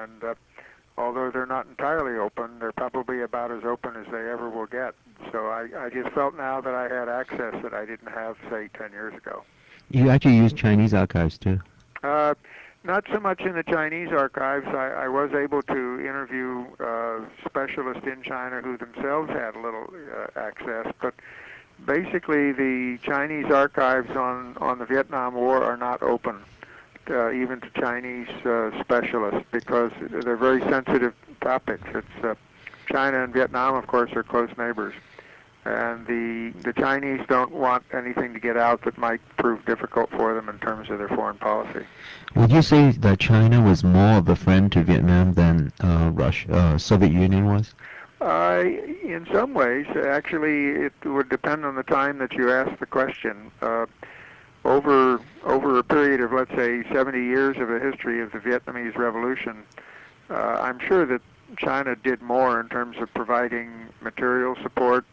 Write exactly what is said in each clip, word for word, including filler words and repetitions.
and uh, although they're not entirely open, they're probably about as open as they ever will get. So I, I just felt now that I had access that I didn't have, say, ten years ago. You actually use Chinese archives too? Uh, not so much in the Chinese archives. I, I was able to interview uh, specialists in China who themselves had a little uh, access, but basically the Chinese archives on, on the Vietnam War are not open, uh, even to Chinese uh, specialists, because they're very sensitive topics. It's uh, China and Vietnam, of course, are close neighbors. And the the Chinese don't want anything to get out that might prove difficult for them in terms of their foreign policy. Would you say that China was more of a friend to Vietnam than uh, Russia, uh, Soviet Union was? Uh, in some ways, actually, it would depend on the time that you ask the question. Uh, over over a period of, let's say, seventy years of a history of the Vietnamese Revolution, uh, I'm sure that China did more in terms of providing material support,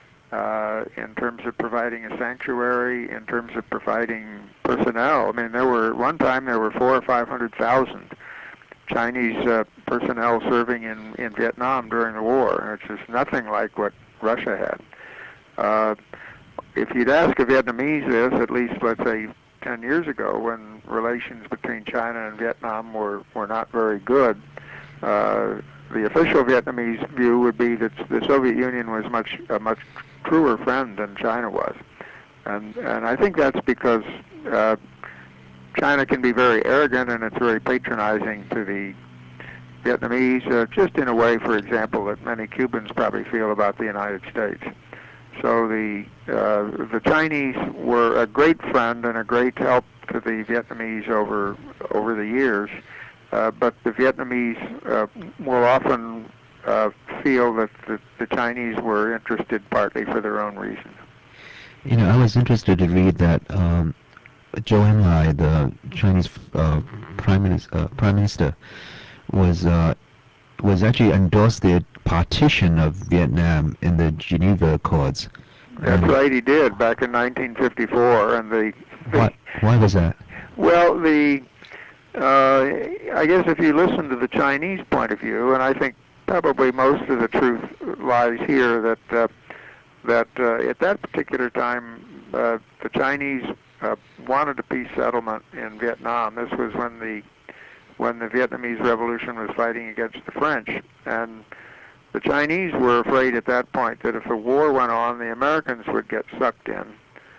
uh, in terms of providing a sanctuary, in terms of providing personnel. I mean, there were one time there were four or five hundred thousand Chinese uh, personnel serving in in Vietnam during the war, which is nothing like what Russia had. Uh, if you'd ask a Vietnamese this, at least let's say ten years ago, when relations between China and Vietnam were were not very good, uh, the official Vietnamese view would be that the Soviet Union was much a much truer friend than China was, and and I think that's because uh, China can be very arrogant and it's very patronizing to the Vietnamese, uh, just in a way, for example, that many Cubans probably feel about the United States. So the uh, the Chinese were a great friend and a great help to the Vietnamese over over the years, uh, but the Vietnamese uh, will often uh, feel that the, the Chinese were interested partly for their own reasons. You know, I was interested to read that um, Zhou Enlai, the Chinese uh, prime minister, uh, prime minister, was uh, was actually endorsed the partition of Vietnam in the Geneva Accords. That's And right, he did back in nineteen fifty-four, and the, the why why was that? well, the uh, I guess if you listen to the Chinese point of view, and I think probably most of the truth lies here, that uh, that uh, at that particular time uh, the Chinese uh, wanted a peace settlement in Vietnam. This was when the when the Vietnamese Revolution was fighting against the French, and the Chinese were afraid at that point that if the war went on, the Americans would get sucked in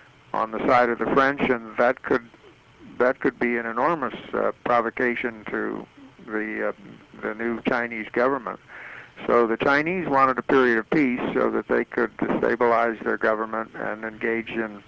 on the side of the French, and that could that could be an enormous uh, provocation to the uh, the new Chinese government. So the Chinese wanted a period of peace so that they could destabilize their government and engage in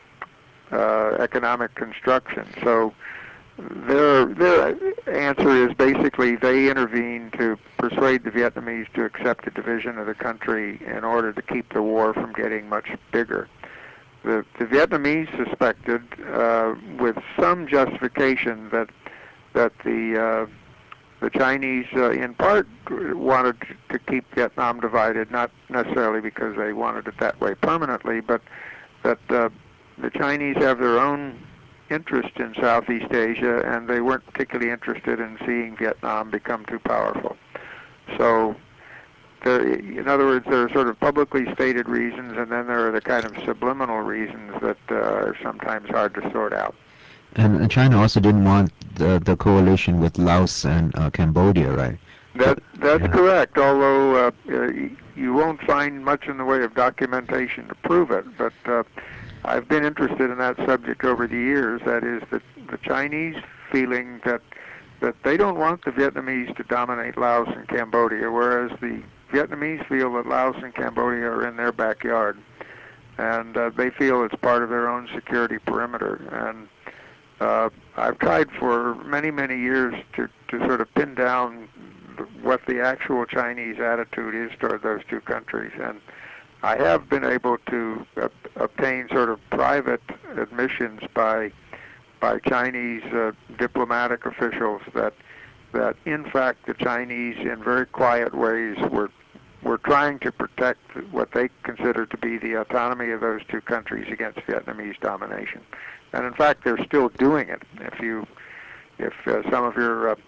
uh, economic construction. So their their answer is basically they intervened to persuade the Vietnamese to accept a division of the country in order to keep the war from getting much bigger. The, the Vietnamese suspected, uh, with some justification, that that the uh, the Chinese, uh, in part, wanted to keep Vietnam divided, not necessarily because they wanted it that way permanently, but that uh, the Chinese have their own interest in Southeast Asia, and they weren't particularly interested in seeing Vietnam become too powerful. So, there, in other words, there are sort of publicly stated reasons, and then there are the kind of subliminal reasons that uh, are sometimes hard to sort out. And China also didn't want the, the coalition with Laos and uh, Cambodia, right? So, That that's yeah. correct. Although uh, uh, you won't find much in the way of documentation to prove it, but uh, I've been interested in that subject over the years. That is, that the Chinese feeling that that they don't want the Vietnamese to dominate Laos and Cambodia, whereas the Vietnamese feel that Laos and Cambodia are in their backyard, and uh, they feel it's part of their own security perimeter. And uh, I've tried for many, many years to, to sort of pin down what the actual Chinese attitude is toward those two countries, and I have been able to uh, obtain sort of private admissions by by Chinese uh, diplomatic officials that that in fact the Chinese, in very quiet ways, were were trying to protect what they consider to be the autonomy of those two countries against Vietnamese domination, and in fact they're still doing it. If you if uh, some of your uh,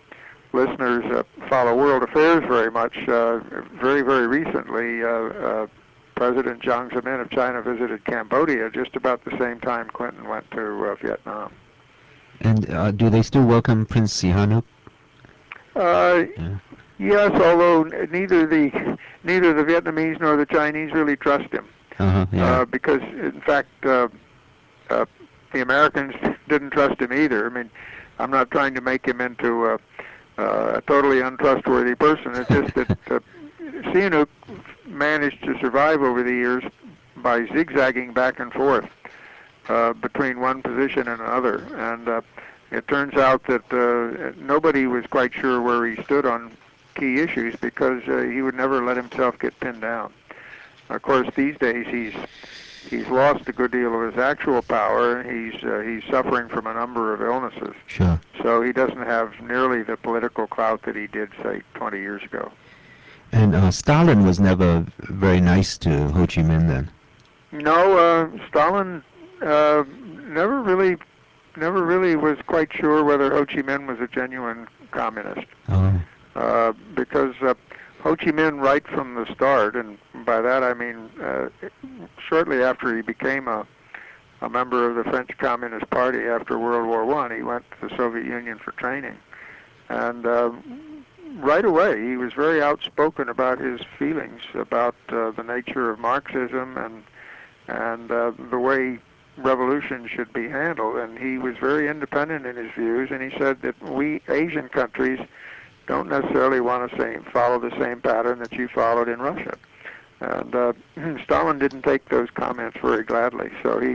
listeners uh, follow world affairs very much, uh, very, very recently, uh, uh, President Jiang Zemin of China visited Cambodia just about the same time Clinton went to uh, Vietnam. And uh, do they still welcome Prince Sihanouk? Uh, Yeah. yes, although neither the neither the Vietnamese nor the Chinese really trust him, Uh-huh, yeah. uh, because in fact uh, uh, the Americans didn't trust him either. I mean, I'm not trying to make him into a, a totally untrustworthy person. It's just that uh, Sihanouk managed to survive over the years by zigzagging back and forth uh, between one position and another, and uh, it turns out that uh, nobody was quite sure where he stood on key issues because uh, he would never let himself get pinned down. Of course, these days he's he's lost a good deal of his actual power. He's uh, he's suffering from a number of illnesses, Sure. so he doesn't have nearly the political clout that he did, say, twenty years ago. And uh, Stalin was never very nice to Ho Chi Minh then. No, uh, Stalin uh, never really never really was quite sure whether Ho Chi Minh was a genuine communist, Oh. uh, because uh, Ho Chi Minh, right from the start, and by that I mean uh, shortly after he became a, a member of the French Communist Party after World War One, he went to the Soviet Union for training, and uh, right away he was very outspoken about his feelings about uh, the nature of Marxism and and uh, the way revolution should be handled. And he was very independent in his views, and he said that we Asian countries don't necessarily want to same, follow the same pattern that you followed in Russia. And uh, Stalin didn't take those comments very gladly, so he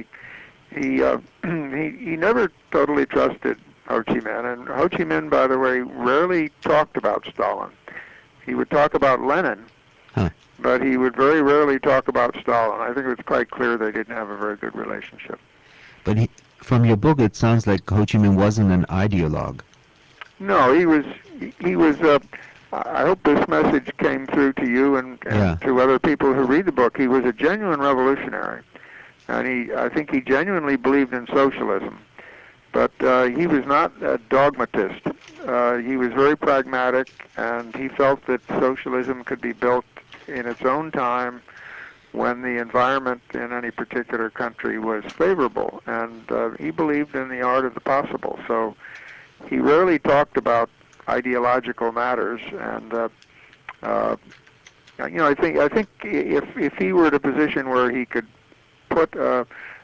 he uh, he he never totally trusted Ho Chi Minh. And Ho Chi Minh, by the way, rarely talked about Stalin. He would talk about Lenin, Huh. but he would very rarely talk about Stalin. I think it was quite clear they didn't have a very good relationship. But he, from your book, it sounds like Ho Chi Minh wasn't an ideologue. No, he was. He was. Uh, I hope this message came through to you and, and Yeah. to other people who read the book. He was a genuine revolutionary, and he. I think he genuinely believed in socialism. But uh, he was not a dogmatist. Uh, he was very pragmatic, and he felt that socialism could be built in its own time when the environment in any particular country was favorable. And uh, he believed in the art of the possible. So he rarely talked about ideological matters. And uh, uh, you know, I think I think if if he were in a position where he could put uh, uh,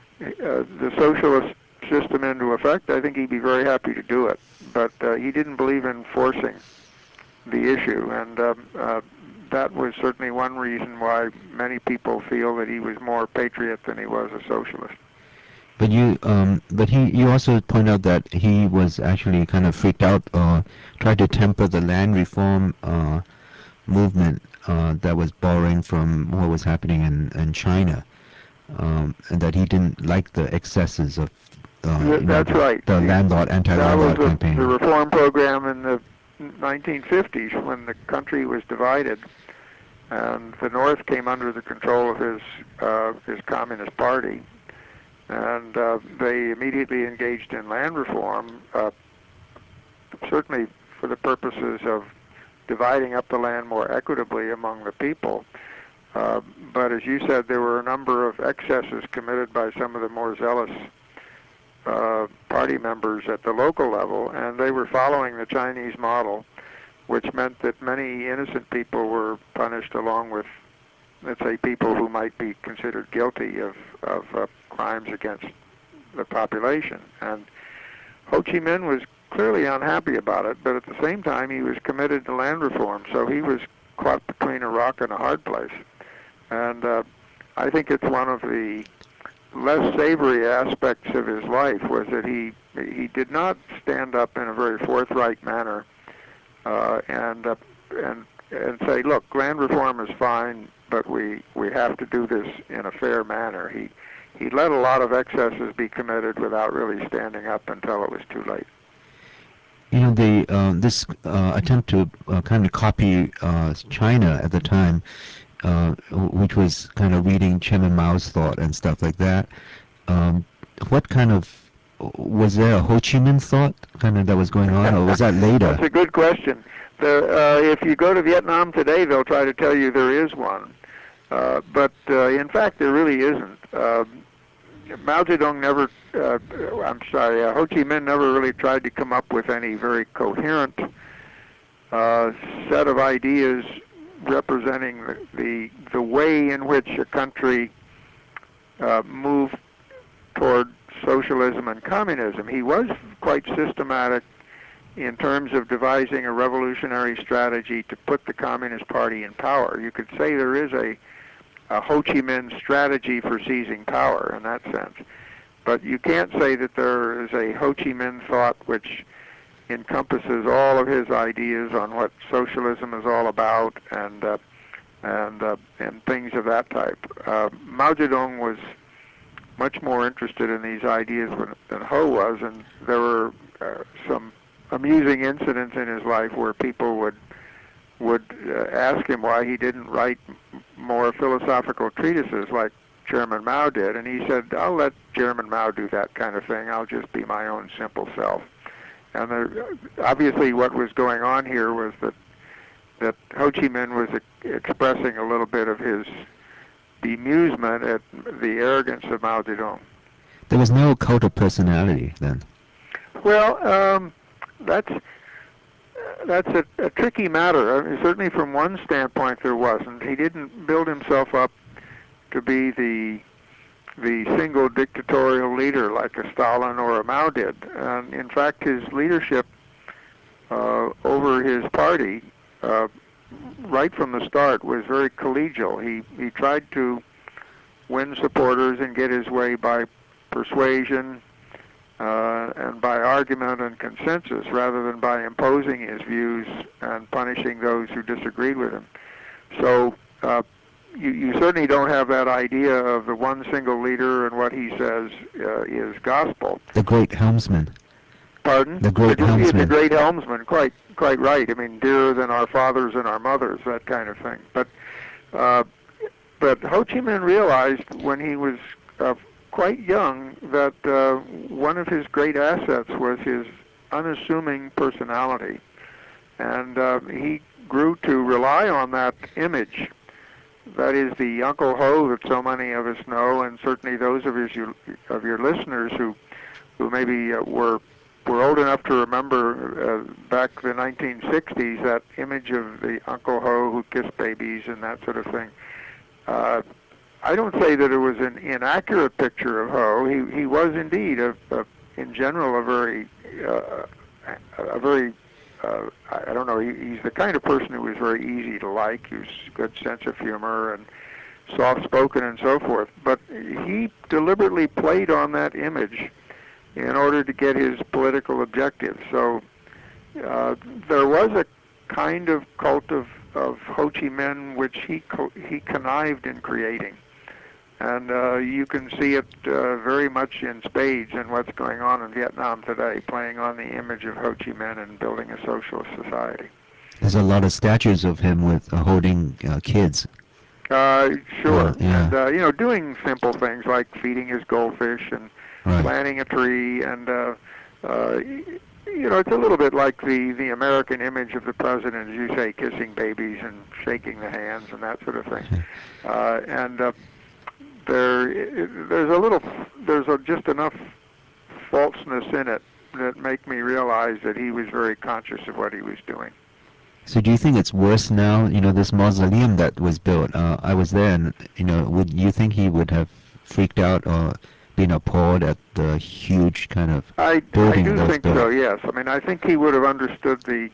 the socialist system into effect, I think he'd be very happy to do it. But uh, he didn't believe in forcing the issue, and um, uh, that was certainly one reason why many people feel that he was more patriot than he was a socialist. But you, um, but he, you also point out that he was actually kind of freaked out, or tried to temper the land reform uh, movement uh, that was borrowing from what was happening in, in China, um, and that he didn't like the excesses of, uh, Th- you know, That's the, right. the He, landlord, that was anti-landlord the, the campaign. reform program in the nineteen fifties when the country was divided, and the North came under the control of his uh, his Communist Party, and uh, they immediately engaged in land reform, uh, certainly for the purposes of dividing up the land more equitably among the people. Uh, but as you said, there were a number of excesses committed by some of the more zealous uh, party members at the local level, and they were following the Chinese model, which meant that many innocent people were punished along with, let's say, people who might be considered guilty of, of uh, crimes against the population. And Ho Chi Minh was clearly unhappy about it, but at the same time he was committed to land reform, so he was caught between a rock and a hard place. And uh, I think it's one of the less savory aspects of his life was that he he did not stand up in a very forthright manner uh, and uh, and and say, look, land reform is fine, but we we have to do this in a fair manner. He he let a lot of excesses be committed without really standing up until it was too late. You know, the uh, this uh, attempt to uh, kind of copy uh, China at the time, uh, which was kind of reading Chairman Mao's thought and stuff like that. Um, what kind of was there a Ho Chi Minh thought kind of that was going on, or was that later? That's a good question. The, uh, if you go to Vietnam today, they'll try to tell you there is one. Uh, but uh, in fact, there really isn't. Uh, Mao Zedong never, uh, I'm sorry, uh, Ho Chi Minh never really tried to come up with any very coherent uh, set of ideas representing the, the, the way in which a country uh, moved toward socialism and communism. He was quite systematic in terms of devising a revolutionary strategy to put the Communist Party in power. You could say there is a, a Ho Chi Minh strategy for seizing power in that sense. But you can't say that there is a Ho Chi Minh thought which encompasses all of his ideas on what socialism is all about and uh, and uh, and things of that type. Uh, Mao Zedong was much more interested in these ideas than Ho was, and there were uh, some amusing incidents in his life where people would would uh, ask him why he didn't write more philosophical treatises like Chairman Mao did, and he said, "I'll let Chairman Mao do that kind of thing. I'll just be my own simple self." And there, obviously, what was going on here was that that Ho Chi Minh was e- expressing a little bit of his bemusement at the arrogance of Mao Zedong. There was no cult of personality then. Well, um, that's that's a, a tricky matter. I mean, certainly, from one standpoint, there wasn't. He didn't build himself up to be the the single dictatorial leader like a Stalin or a Mao did. And in fact, his leadership uh, over his party, uh, right from the start, was very collegial. He he tried to win supporters and get his way by persuasion uh, and by argument and consensus, rather than by imposing his views and punishing those who disagreed with him. So. Uh, You, you certainly don't have that idea of the one single leader and what he says uh, is gospel. The great helmsman. Pardon? The great the, helmsman. The great helmsman, quite quite right. I mean, dearer than our fathers and our mothers, that kind of thing. But uh, but Ho Chi Minh realized when he was uh, quite young that uh, one of his great assets was his unassuming personality, and uh, he grew to rely on that image. That is the Uncle Ho that so many of us know, and certainly those of his of your listeners who who maybe uh, were were old enough to remember uh, back the nineteen sixties, that image of the Uncle Ho who kissed babies and that sort of thing. Uh, I don't say that it was an inaccurate picture of Ho. He he was indeed, a, a, in general, a very uh, a very Uh, I don't know, he, he's the kind of person who was very easy to like. He was good sense of humor and soft-spoken and so forth. But he deliberately played on that image in order to get his political objectives. So uh, there was a kind of cult of, of Ho Chi Minh which he, co- he connived in creating. And uh, you can see it uh, very much in spades in what's going on in Vietnam today, playing on the image of Ho Chi Minh and building a socialist society. There's a lot of statues of him with uh, holding uh, kids. Uh, sure. Uh, yeah. And, uh, you know, doing simple things like feeding his goldfish and right. planting a tree. And, uh, uh, you know, it's a little bit like the, the American image of the president, as you say, kissing babies and shaking the hands and that sort of thing. Uh, and uh, There, there's a little, there's a, just enough falseness in it that make me realize that he was very conscious of what he was doing. So do you think it's worse now? You know, this mausoleum that was built. Uh, I was there, and you know, would you think he would have freaked out or been appalled at the huge kind of I, building I do that was think built? so. Yes. I mean, I think he would have understood the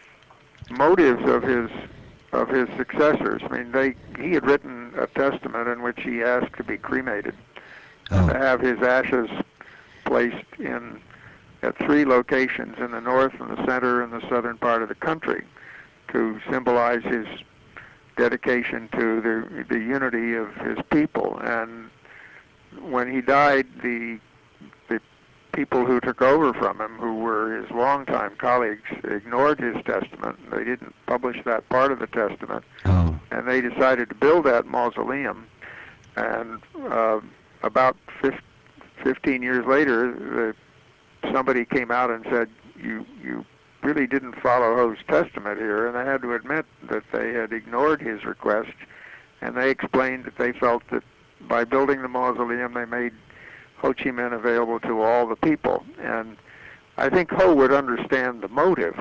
motives of his of his successors. I mean, they he had written a testament in which he asked to be cremated and Oh. to have his ashes placed in at three locations in the north and the center and the southern part of the country to symbolize his dedication to the the unity of his people. And when he died, the the people who took over from him, who were his longtime colleagues, ignored his testament. They didn't publish that part of the testament, Oh. and they decided to build that mausoleum. And uh, about fifteen years later, the somebody came out and said, you you really didn't follow Ho's testament here, and they had to admit that they had ignored his request, and they explained that they felt that by building the mausoleum, they made Ho Chi Minh available to all the people. And I think Ho would understand the motive.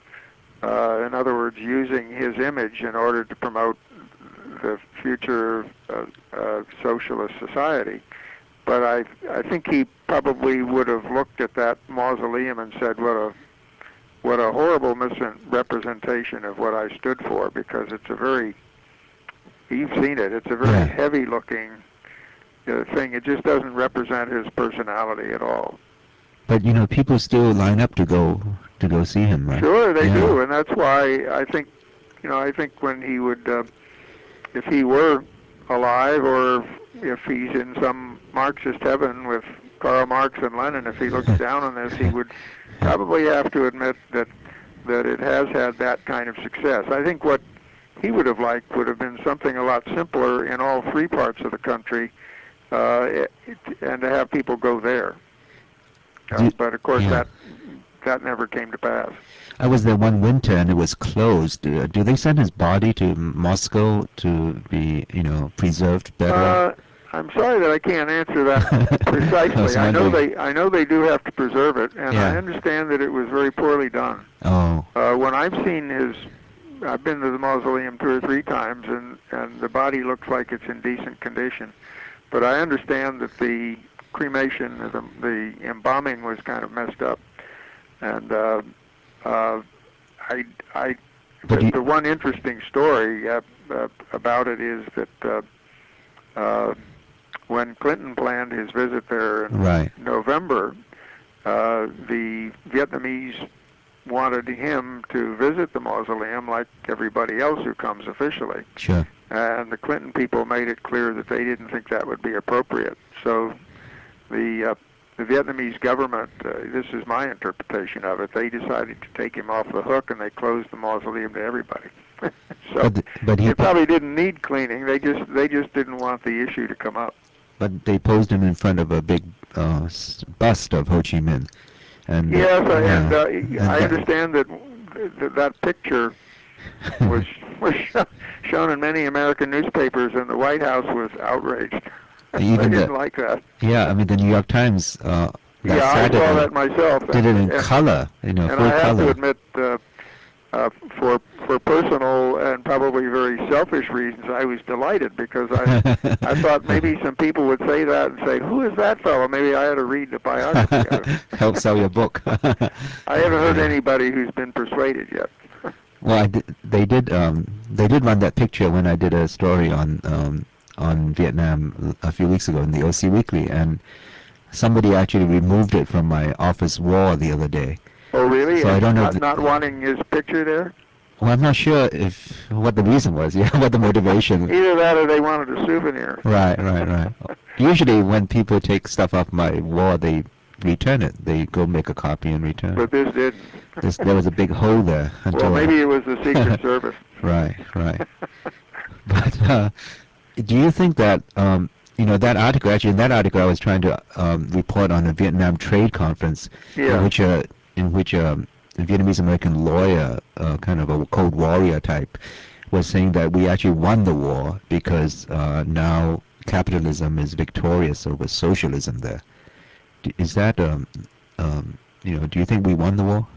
Uh, in other words, using his image in order to promote the future uh, uh, socialist society. But I, I think he probably would have looked at that mausoleum and said, "What a, what a horrible misrepresentation of what I stood for," because it's a very, you've seen it. It's a very Yeah. heavy-looking uh, thing. It just doesn't represent his personality at all. But you know, people still line up to go to go see him, right? Sure, they Yeah. do, and that's why I think, you know, I think when he would, uh, if he were alive, or if he's in some Marxist heaven with Karl Marx and Lenin, if he looks down on this, he would probably have to admit that that it has had that kind of success. I think what he would have liked would have been something a lot simpler in all three parts of the country, uh, it, and to have people go there. Uh, Do- but of course, yeah. that that never came to pass. I was there one winter and it was closed. Uh, do they send his body to Moscow to be, you know, preserved better? Uh, I'm sorry that I can't answer that I was precisely. I know wondering. they I know they do have to preserve it, and I Yeah. understand that it was very poorly done. Oh, Uh, when I've seen his, I've been to the mausoleum two or three times, and and the body looks like it's in decent condition. But I understand that the cremation, the the embalming was kind of messed up, and uh, uh, I I but the, you, the one interesting story uh, uh, about it is that. Uh, uh, when Clinton planned his visit there in right. November, uh, the Vietnamese wanted him to visit the mausoleum like everybody else who comes officially. Sure. And the Clinton people made it clear that they didn't think that would be appropriate. So the uh, the Vietnamese government, uh, this is my interpretation of it, they decided to take him off the hook, and they closed the mausoleum to everybody. So But th- but he it probably didn't need cleaning. They just they just didn't want the issue to come up. but they posed him in front of a big uh, s- bust of Ho Chi Minh, and uh, Yes, I- and yeah, uh, and I that, understand that th- that picture was was sho- shown in many American newspapers, and the White House was outraged. They even didn't the like that. yeah, I mean the New York Times uh, that Yeah, I saw Saturday that myself, did it and in and color, you know, and full I have to color. admit, uh, uh, for for personal and probably very selfish reasons, I was delighted because I I thought maybe some people would say that and say, "Who is that fellow?" Maybe I had to read the biography of him. Help sell your book. I haven't heard Yeah. anybody who's been persuaded yet. Well, I did, they did um, they did run that picture when I did a story on um, on Vietnam a few weeks ago in the O C Weekly, and somebody actually removed it from my office wall the other day. Oh, really? So I don't know. Not Th- not wanting his picture there? well, I'm not sure if what the reason was. Yeah, what the motivation. Either that or they wanted a souvenir. Right, right, right. Usually, when people take stuff off my wall, they return it. They go make a copy and return But it. this didn't. This, there was a big hole there Well, until maybe it was the Secret I. Service. Right, right. But uh, do you think that um, you know that article? Actually, in that article, I was trying to um, report on a Vietnam Trade Conference in Yeah. which a in which um, a Vietnamese American lawyer, uh, kind of a Cold Warrior type, was saying that we actually won the war because uh, now capitalism is victorious over socialism. There D- is that um, um, you know? Do you think we won the war?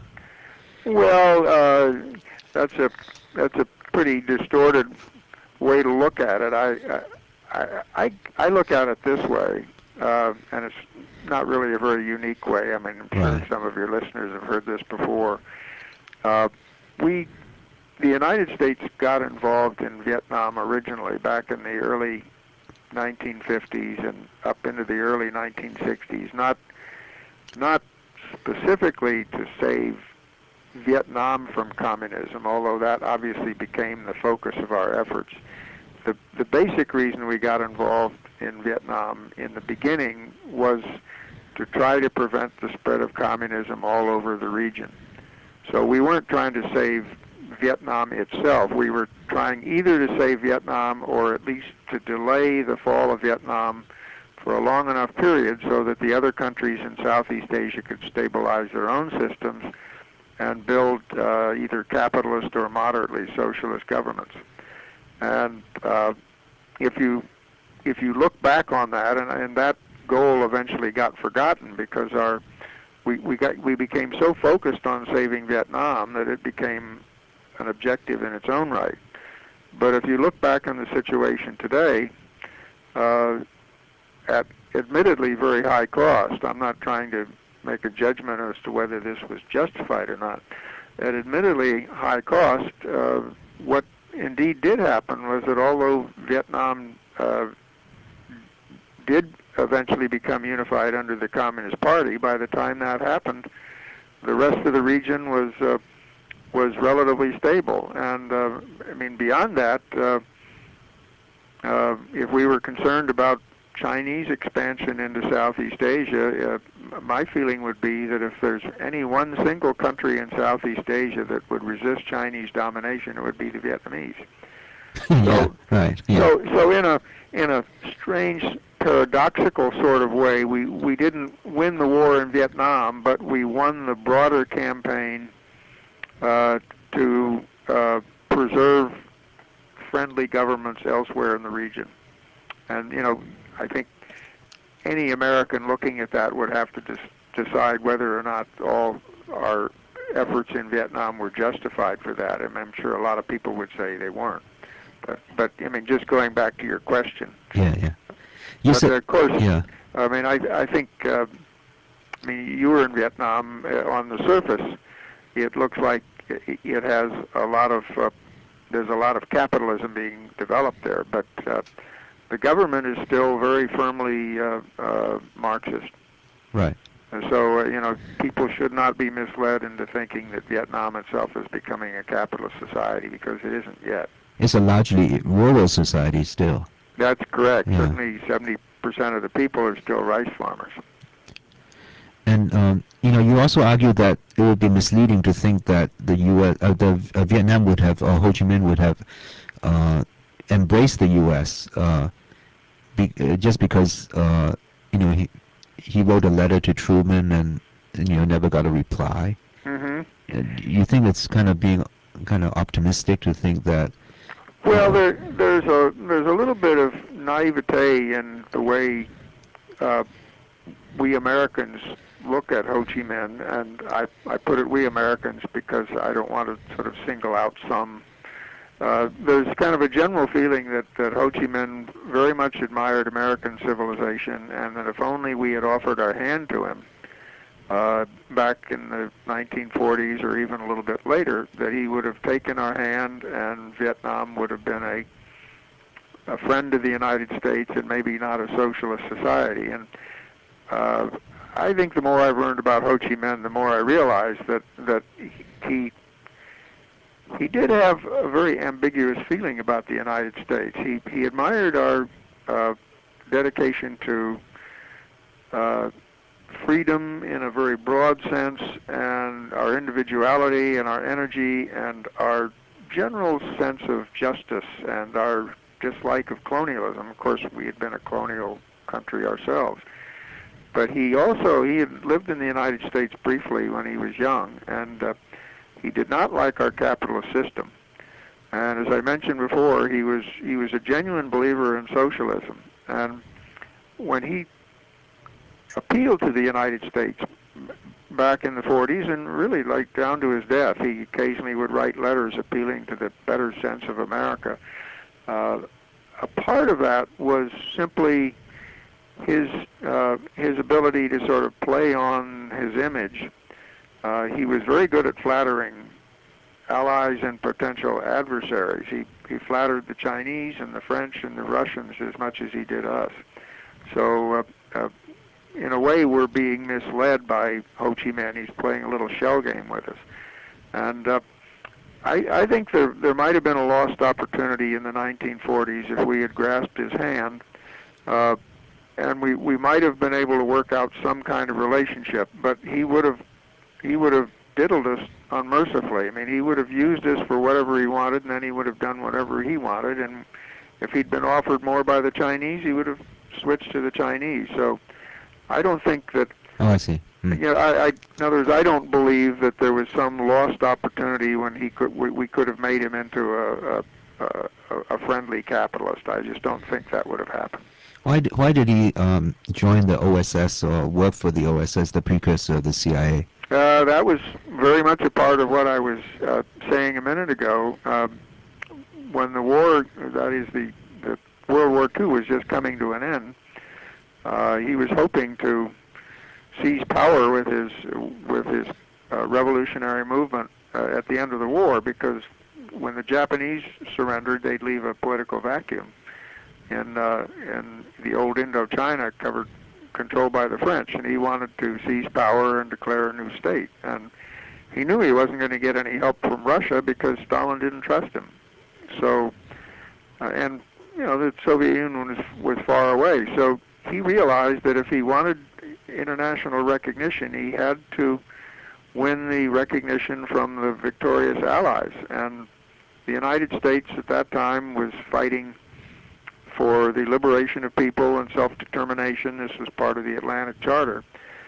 Well, uh, that's a that's a pretty distorted way to look at it. I I I, I look at it this way, uh, and it's not really a very unique way. I mean, I'm sure Right. some of your listeners have heard this before. Uh, we the United States got involved in Vietnam originally back in the early nineteen fifties and up into the early nineteen sixties, not not specifically to save Vietnam from communism, although that obviously became the focus of our efforts. The the basic reason we got involved in Vietnam in the beginning was to try to prevent the spread of communism all over the region. So we weren't trying to save Vietnam itself. We were trying either to save Vietnam or at least to delay the fall of Vietnam for a long enough period so that the other countries in Southeast Asia could stabilize their own systems and build uh, either capitalist or moderately socialist governments. And uh, if you if you look back on that, and, and that goal eventually got forgotten because our we, we got we became so focused on saving Vietnam that it became an objective in its own right. But if you look back on the situation today, uh, at admittedly very high cost, I'm not trying to make a judgment as to whether this was justified or not. At admittedly high cost, uh, what indeed did happen was that although Vietnam uh, did eventually become unified under the Communist Party, by the time that happened, the rest of the region was uh, was relatively stable. And uh, I mean, beyond that, uh, uh, if we were concerned about Chinese expansion into Southeast Asia, uh, my feeling would be that if there's any one single country in Southeast Asia that would resist Chinese domination, it would be the Vietnamese. yeah, So, right. Yeah. so, so in a in a strange, paradoxical sort of way, we we didn't win the war in Vietnam, but we won the broader campaign uh, to uh, preserve friendly governments elsewhere in the region. And you know, I think any American looking at that would have to des- decide whether or not all our efforts in Vietnam were justified for that. And I'm sure a lot of people would say they weren't. But, but I mean, just going back to your question. Yeah, yeah. You but said, uh, of course, yeah. I mean, I, I think, uh, I mean, you were in Vietnam. Uh, on the surface, it looks like it has a lot of, uh, there's a lot of capitalism being developed there. But uh, the government is still very firmly uh, uh, Marxist. Right. And so, uh, you know, people should not be misled into thinking that Vietnam itself is becoming a capitalist society, because it isn't yet. It's a largely rural society still. That's correct. Yeah. Certainly seventy percent of the people are still rice farmers. And um, you know, you also argue that it would be misleading to think that the U S, uh, the uh, Vietnam would have, or Ho Chi Minh would have uh, embraced the U S Uh, be, uh, just because uh, you know he he wrote a letter to Truman and, and you know never got a reply. Mm-hmm. Uh, you think it's kind of being kind of optimistic to think that? Well, Uh, there, there's a there's a little bit of naivete in the way uh, we Americans look at Ho Chi Minh, and I I put it we Americans because I don't want to sort of single out some. Uh, there's kind of a general feeling that, that Ho Chi Minh very much admired American civilization, and that if only we had offered our hand to him uh, back in the nineteen forties or even a little bit later, that he would have taken our hand and Vietnam would have been a a friend of the United States and maybe not a socialist society. And uh, I think the more I've learned about Ho Chi Minh, the more I realize that that he he did have a very ambiguous feeling about the United States. He he admired our uh, dedication to uh, freedom in a very broad sense, and our individuality and our energy and our general sense of justice and our dislike of colonialism. Of course, we had been a colonial country ourselves. But he also, he had lived in the United States briefly when he was young, and uh, he did not like our capitalist system. And as I mentioned before, he was he was a genuine believer in socialism. And when he appealed to the United States back in the forties, and really like down to his death, he occasionally would write letters appealing to the better sense of America. Uh, a part of that was simply his uh, his ability to sort of play on his image. Uh, he was very good at flattering allies and potential adversaries. He he flattered the Chinese and the French and the Russians as much as he did us. So uh, uh, in a way, we're being misled by Ho Chi Minh. He's playing a little shell game with us. And uh, I, I think there there might have been a lost opportunity in the nineteen forties if we had grasped his hand, uh, and we, we might have been able to work out some kind of relationship. But he would have he would have diddled us unmercifully. I mean, he would have used us for whatever he wanted, and then he would have done whatever he wanted. And if he'd been offered more by the Chinese, he would have switched to the Chinese. So I don't think that. Oh, I see. Hmm. You know, I, I, in other words, I don't believe that there was some lost opportunity when he could we, we could have made him into a, a a a friendly capitalist. I just don't think that would have happened. Why d- why did he um, join the O S S or work for the O S S, the precursor of the C I A? Uh, that was very much a part of what I was uh, saying a minute ago. Um, when the war, that is the, the World War Two, was just coming to an end, uh, he was hoping to seize power with his with his uh, revolutionary movement uh, at the end of the war, because when the Japanese surrendered, they'd leave a political vacuum in uh, in the old Indochina, covered controlled by the French, and he wanted to seize power and declare a new state. And he knew he wasn't going to get any help from Russia because Stalin didn't trust him. So, uh, and you know, the Soviet Union was, was far away. So he realized that if he wanted international recognition, he had to win the recognition from the victorious Allies. And the United States at that time was fighting for the liberation of people and self-determination. This was part of the Atlantic Charter.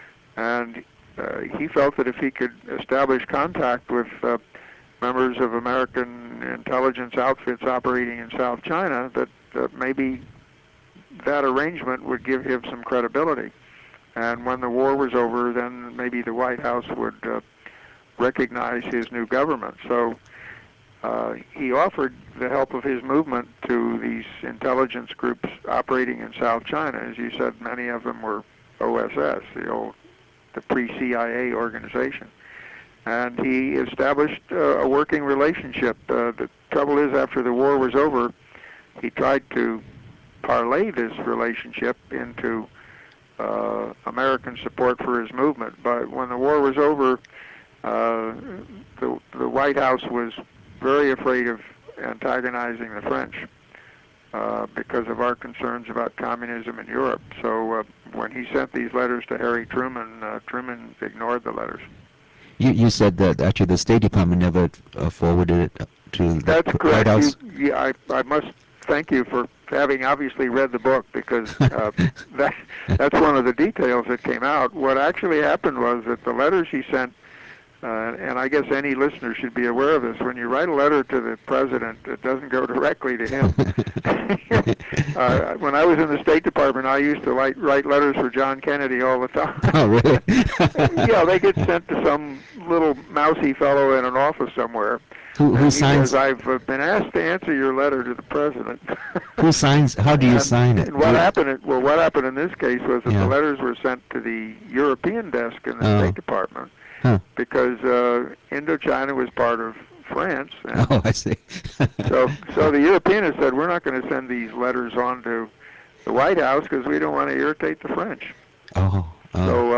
And uh, he felt that if he could establish contact with uh, members of American intelligence outfits operating in South China, that uh, maybe that arrangement would give him some credibility. And when the war was over, then maybe the White House would uh, recognize his new government. So uh, he offered the help of his movement to these intelligence groups operating in South China. As you said, many of them were O S S, the old, the pre-C I A organization. And he established uh, a working relationship. Uh, the trouble is, after the war was over, he tried to parlay this relationship into uh, American support for his movement. But when the war was over, uh, the, the White House was very afraid of antagonizing the French uh, because of our concerns about communism in Europe. So uh, when he sent these letters to Harry Truman, uh, Truman ignored the letters. You you said that actually the State Department never uh, forwarded it to the That's White correct. House. You, yeah, I, I must thank you for having obviously read the book, because uh, that that's one of the details that came out. What actually happened was that the letters he sent, uh, and I guess any listener should be aware of this, when you write a letter to the president, it doesn't go directly to him. uh, when I was in the State Department, I used to write, write letters for John Kennedy all the time. Oh, really? Yeah, they get sent to some little mousy fellow in an office somewhere. Who who And he signs? says, I've uh, been asked to answer your letter to the president. Who signs? How do you and, sign it? and what You- happened? Well, what happened in this case was that Yeah. the letters were sent to the European desk in the Oh. State Department, Huh. because uh, Indochina was part of France. And Oh, I see. so, so the Europeans said, we're not going to send these letters on to the White House because we don't want to irritate the French. Oh. Oh. So. Uh,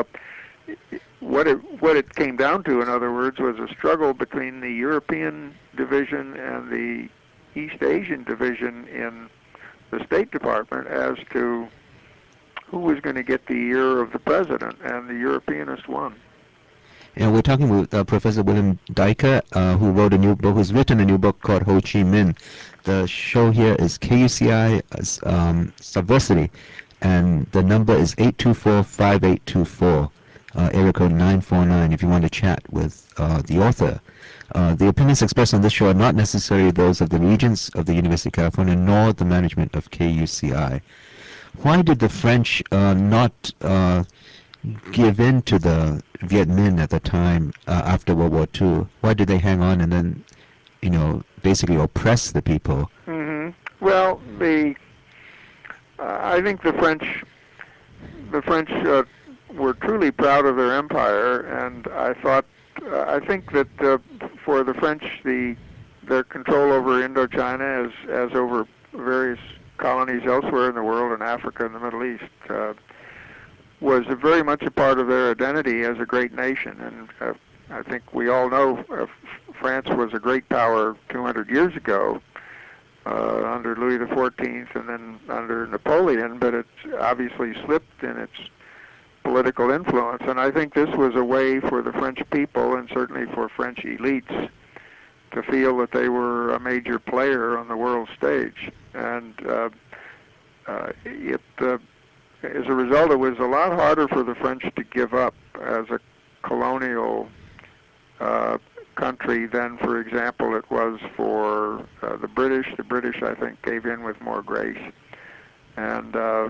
What it what it came down to, in other words, was a struggle between the European division and the East Asian division in the State Department as to who was going to get the ear of the president, and the Europeanists won. And we're talking with uh, Professor William Dyker, uh, who wrote a new book, who's written a new book called Ho Chi Minh. The show here is K U C I um, Subversity, and the number is eight two four, five eight two four, uh, area code nine four nine, if you want to chat with uh, the author. Uh, the opinions expressed on this show are not necessarily those of the regents of the University of California, nor the management of K U C I. Why did the French uh, not uh, give in to the Viet Minh at the time uh, after World War Two? Why did they hang on and then, you know, basically oppress the people? hmm Well, the uh, I think the French the French uh, were truly proud of their empire, and I thought uh, I think that uh, for the French, the their control over Indochina, as as over various colonies elsewhere in the world, in Africa and the Middle East, uh, was very much a part of their identity as a great nation. And uh, I think we all know uh, France was a great power two hundred years ago, uh, under Louis the Fourteenth and then under Napoleon, but it obviously slipped in its political influence. And I think this was a way for the French people, and certainly for French elites, to feel that they were a major player on the world stage. And uh, uh, it uh, as a result, it was a lot harder for the French to give up as a colonial uh, country than, for example, it was for uh, the British. The British, I think, gave in with more grace, and uh,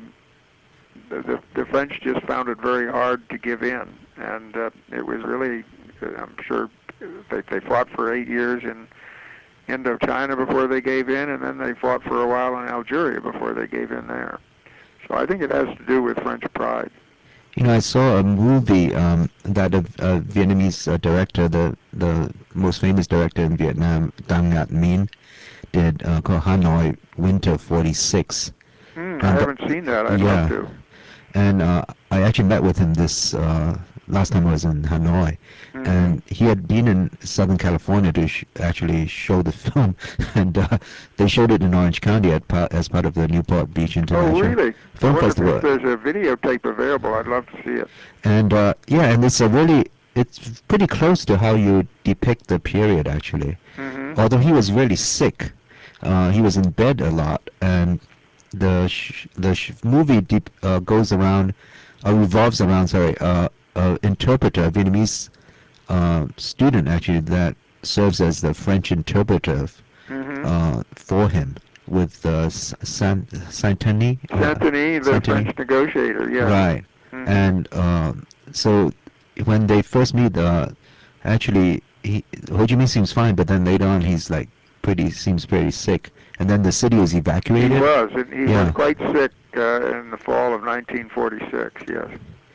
the, the, the French just found it very hard to give in, and uh, it was really, I'm sure, they, they fought for eight years in Indochina before they gave in, and then they fought for a while in Algeria before they gave in there. So I think it has to do with French pride. You know, I saw a movie um, that a, a Vietnamese uh, director, the the most famous director in Vietnam, Dang Nhat Minh, did uh, called Hanoi Winter forty-six. Mm, I And haven't seen that. I'd love yeah, to. and uh, I actually met with him this uh, last time I was in Hanoi, Mm-hmm. and he had been in Southern California to sh- actually show the film, and uh, they showed it in Orange County at pa- as part of the Newport Beach Oh, International really? I Film wonder if Festival. there's a videotape available. I'd love to see it. And uh, yeah, and it's a really, it's pretty close to how you depict the period actually. Mm-hmm. Although he was really sick, uh, he was in bed a lot, and the sh- the sh- movie deep, uh, goes around, uh, revolves around, sorry, uh, uh, interpreter, a Vietnamese uh, student actually that serves as the French interpreter Mm-hmm. uh, for him with uh, Saint Saint-Denis. Uh, Santini, the Saint-Denis. French negotiator, yes. Right. Mm-hmm. And um, so when they first meet, uh, actually, he, Ho Chi Minh seems fine, but then later on he's like pretty, seems pretty sick. And then the city is He evacuated. was. And he was Yeah. quite sick uh, in the fall of nineteen forty-six, yes.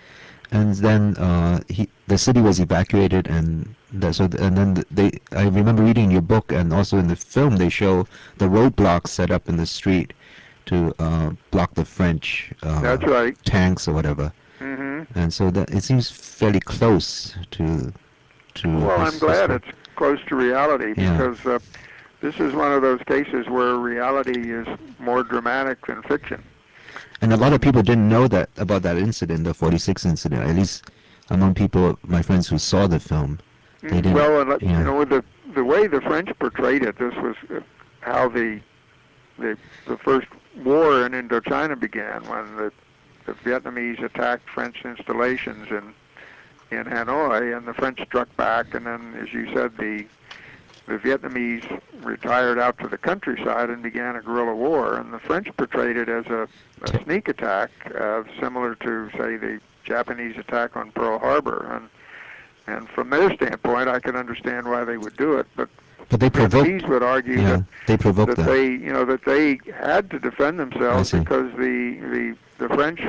And then uh, he, the city was evacuated, and the, so the, and then they. I remember reading in your book, and also in the film, they show the roadblocks set up in the street to uh, block the French uh, That's right. tanks or whatever. Mm-hmm. And so that it seems fairly close to to Well, I'm this glad history. it's close to reality Yeah. because uh, this is one of those cases where reality is more dramatic than fiction. And a lot of And people didn't know that about that incident, the forty-six incident. At least among people, my friends who saw the film, they mm, didn't. well, and, uh, you Yeah. know, with the the way the French portrayed it, this was uh, how the the the first war in Indochina began when the the Vietnamese attacked French installations in in Hanoi, and the French struck back, and then, as you said, the the Vietnamese retired out to the countryside and began a guerrilla war, and the French portrayed it as a, a T- sneak attack, uh, similar to, say, the Japanese attack on Pearl Harbor. And and from their standpoint, I can understand why they would do it, but but the they provoked. Vietnamese would argue Yeah, that they provoked that them. they, you know, that they had to defend I themselves see. because the the the French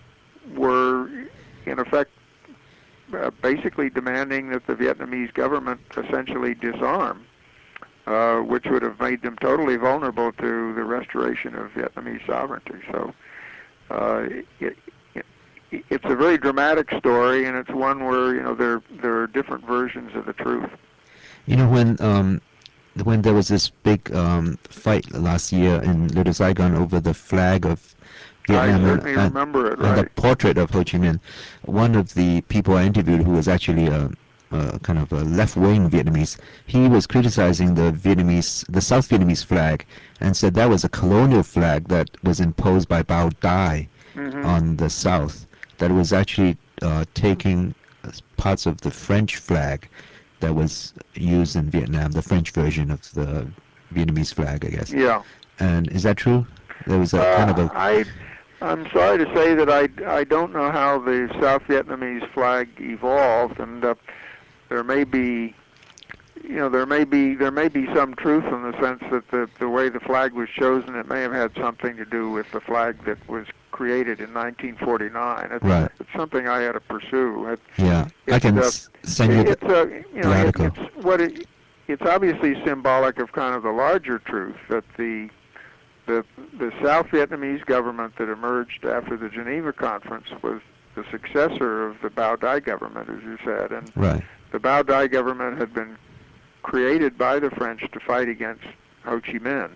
were, in effect, uh, basically demanding that the Vietnamese government essentially disarm, uh, which would have made them totally vulnerable to the restoration of Vietnamese sovereignty. So uh, it, it, it's a very dramatic story, and it's one where, you know, there there are different versions of the truth. You know when um when there was this big um fight last year in Little Saigon over the flag of I Vietnam and, certainly and remember it, and the right? portrait of Ho Chi Minh. One of the people I interviewed, who was actually a, a kind of a left-wing Vietnamese, he was criticizing the Vietnamese, the South Vietnamese flag, and said that was a colonial flag that was imposed by Bao Dai Hmm. on the South. That it was actually uh, taking parts of the French flag that was used in Vietnam, the French version of the Vietnamese flag, I guess. Yeah. And is that true? There was a kind of Uh, a I I'm sorry to say that I, I don't know how the South Vietnamese flag evolved, and uh, there may be you know there may be there may be some truth in the sense that the the way the flag was chosen, it may have had something to do with the flag that was created in nineteen forty-nine. It's right. it's something I had to pursue. It, Yeah, I it's can uh, s- send you it, the it's uh, you know the it, article. it's what it, it's obviously symbolic of kind of the larger truth that the the the South Vietnamese government that emerged after the Geneva Conference was the successor of the Bao Dai government, as you said, and Right. the Bao Dai government had been created by the French to fight against Ho Chi Minh.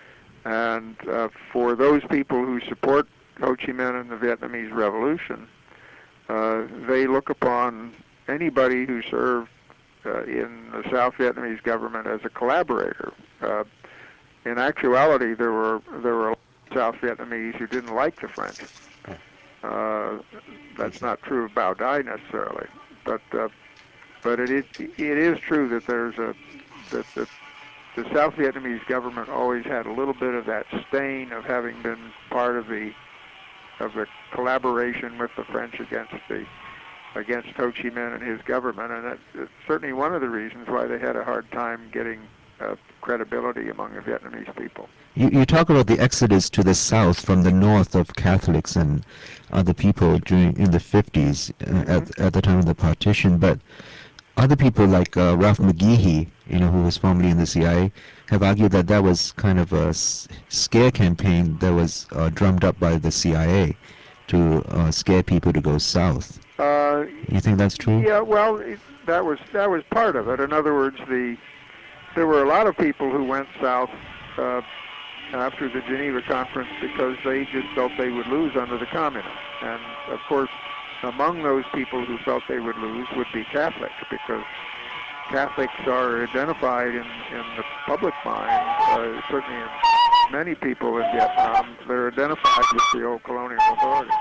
And uh, for those people who support Ho Chi Minh and the Vietnamese Revolution, uh, they look upon anybody who served uh, in the South Vietnamese government as a collaborator. Uh, in actuality, there were there were South Vietnamese who didn't like the French. Uh, that's not true of Bao Dai necessarily, but uh, but it is it is true that there's a that the the South Vietnamese government always had a little bit of that stain of having been part of the of the collaboration with the French against the against Ho Chi Minh and his government, and that's certainly one of the reasons why they had a hard time getting uh, credibility among the Vietnamese people. You, you talk about the exodus to the south from the north of Catholics and other people during in the fifties uh, Mm-hmm. at at the time of the partition, but other people like uh, Ralph McGehee, you know, who was formerly in the C I A, have argued that that was kind of a s- scare campaign that was uh, drummed up by the C I A to uh, scare people to go south. Uh, You think that's true? yeah, well, it, that was that was part of it. In other words, the there were a lot of people who went south uh, after the Geneva Conference because they just felt they would lose under the communists. And of course, among those people who felt they would lose would be Catholics, because Catholics are identified in, in the public mind, uh, certainly in many people in Vietnam, they're identified with the old colonial authorities.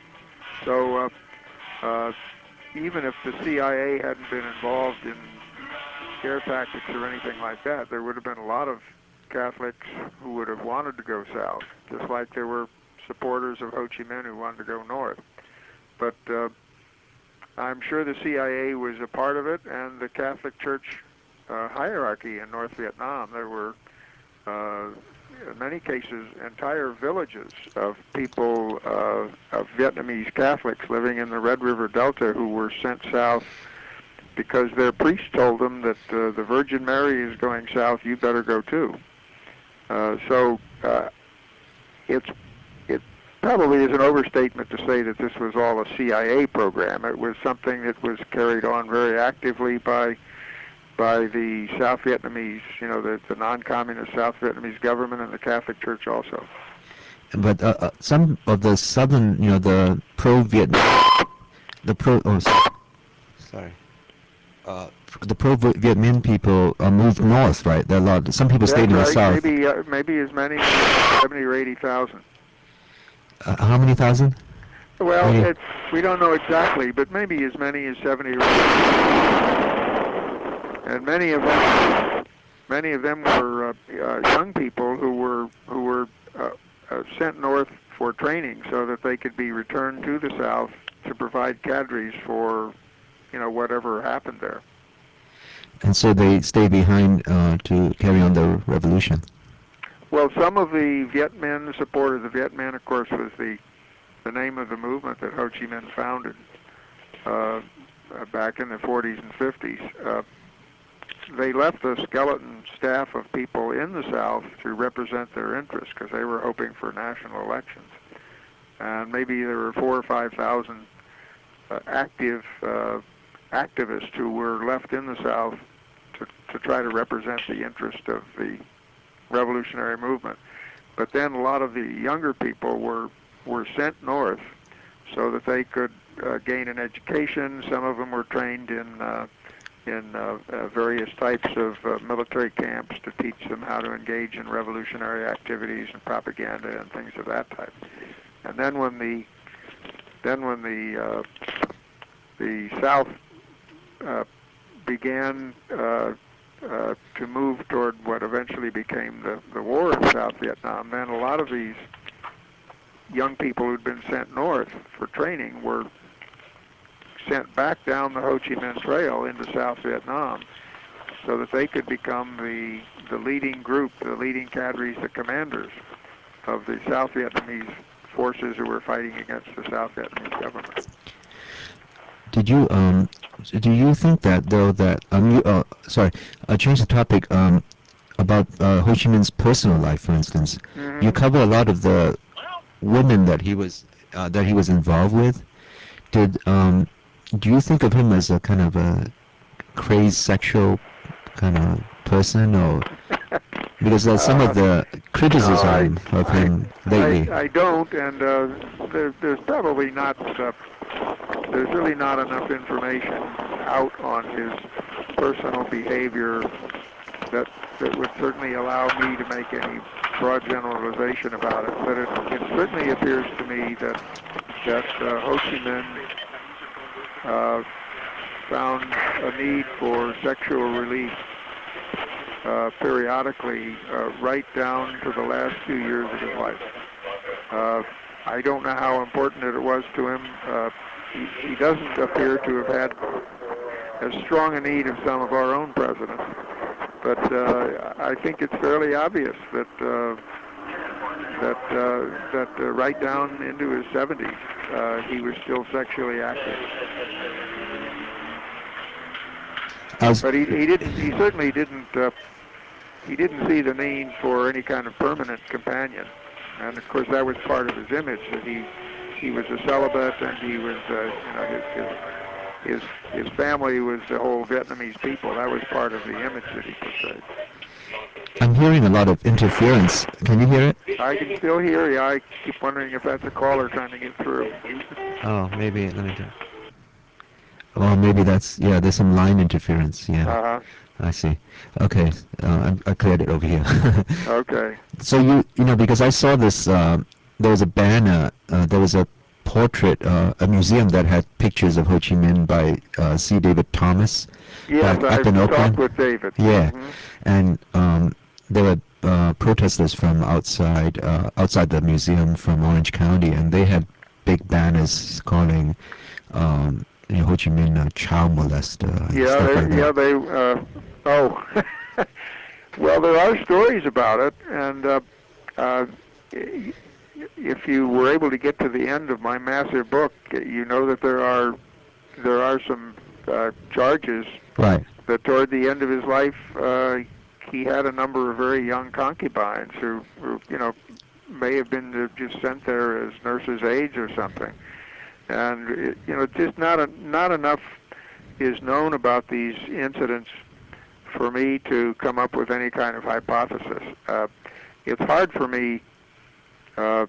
So uh, uh, even if the C I A hadn't been involved in scare tactics or anything like that, there would have been a lot of Catholics who would have wanted to go south, just like there were supporters of Ho Chi Minh who wanted to go north. But uh, I'm sure the C I A was a part of it, and the Catholic Church uh, hierarchy in North Vietnam. There were, uh, in many cases, entire villages of people, uh, of Vietnamese Catholics living in the Red River Delta who were sent south because their priest told them that uh, the Virgin Mary is going south, you better go too. Uh, so uh, it's it probably is an overstatement to say that this was all a C I A program. It was something that was carried on very actively by by the South Vietnamese, you know, the, the non-communist South Vietnamese government and the Catholic Church also. But uh, uh, some of the southern, you know, the pro-Vietnam, the pro, oh, sorry, sorry. Uh, the pro-Viet Minh people uh, moved north, right? There are a lot. Some people stayed That's in the right. south. Maybe uh, maybe as many as seventy or eighty thousand. Uh, how many thousand? Well, eighty. it's we don't know exactly, but maybe as many as seventy or eighty. And many of them, many of them were uh, uh, young people who were who were uh, uh, sent north for training so that they could be returned to the south to provide cadres for, you know, whatever happened there. And so they stay behind uh, to carry on the revolution. Well, some of the Viet Minh supporters, the Viet Minh, of course, was the the name of the movement that Ho Chi Minh founded uh, uh, back in the forties and fifties. Uh, they left a skeleton staff of people in the South to represent their interests because they were hoping for national elections. And maybe there were four or five thousand uh, active uh, activists who were left in the South to, to try to represent the interest of the revolutionary movement. But then a lot of the younger people were were sent north so that they could uh, gain an education. Some of them were trained in uh, in uh, uh, various types of uh, military camps to teach them how to engage in revolutionary activities and propaganda and things of that type. And then when the then when the uh, the South uh, began uh, uh, to move toward what eventually became the, the war in South Vietnam, then a lot of these young people who'd been sent north for training were sent back down the Ho Chi Minh Trail into South Vietnam so that they could become the the leading group, the leading cadres, the commanders of the South Vietnamese forces who were fighting against the South Vietnamese government. Did you um? Do you think that though that um you uh sorry uh change the topic um about uh, Ho Chi Minh's personal life, for instance? You Mm-hmm. cover a lot of the women that he was uh, that he was involved with. Did um do you think of him as a kind of a crazed sexual kind of person, or because uh, some of uh, the no, I, criticism of I, him I, lately? I don't, and uh, there, there's probably not, uh, there's really not enough information out on his personal behavior that that would certainly allow me to make any broad generalization about it. But it, it certainly appears to me that that uh, Ho Chi Minh uh, found a need for sexual relief uh, periodically, uh, right down to the last few years of his life. Uh, I don't know how important it was to him. Uh, he, he doesn't appear to have had as strong a need of some of our own presidents, but uh, I think it's fairly obvious that uh, that uh, that uh, right down into his seventies, uh, he was still sexually active. was, But he he didn't he certainly didn't uh, he didn't see the need for any kind of permanent companion, and of course that was part of his image, that he he was a celibate, and he was uh, you know his, his his his family was the whole Vietnamese people. That was part of the image that he portrayed. I'm hearing a lot of interference. Can you hear it? I can still hear you. I keep wondering if that's a caller trying to get through. Oh, maybe. Let me try. Oh, maybe that's, yeah, there's some line interference. Yeah, Uh-huh. I see. Okay, uh, I, I cleared it over here. Okay. So you, you know, because I saw this, uh, there was a banner, uh, there was a portrait, uh, a museum that had pictures of Ho Chi Minh by uh, C. David Thomas Yes, back, back I've in talked Oakland. with David. Yeah, Hmm. and um, there were uh, protesters from outside uh, outside the museum from Orange County, and they had big banners calling um, you know, Ho Chi Minh a child molester and Yeah, stuff like they, yeah, that. they, uh, oh, well, there are stories about it, and uh, uh, if you were able to get to the end of my massive book, you know that there are there are some uh, charges Right. that toward the end of his life, uh, he had a number of very young concubines who, who you know, may have been uh, just sent there as nurses' aides or something. And it, you know, just not a, not enough is known about these incidents for me to come up with any kind of hypothesis. Uh, it's hard for me uh,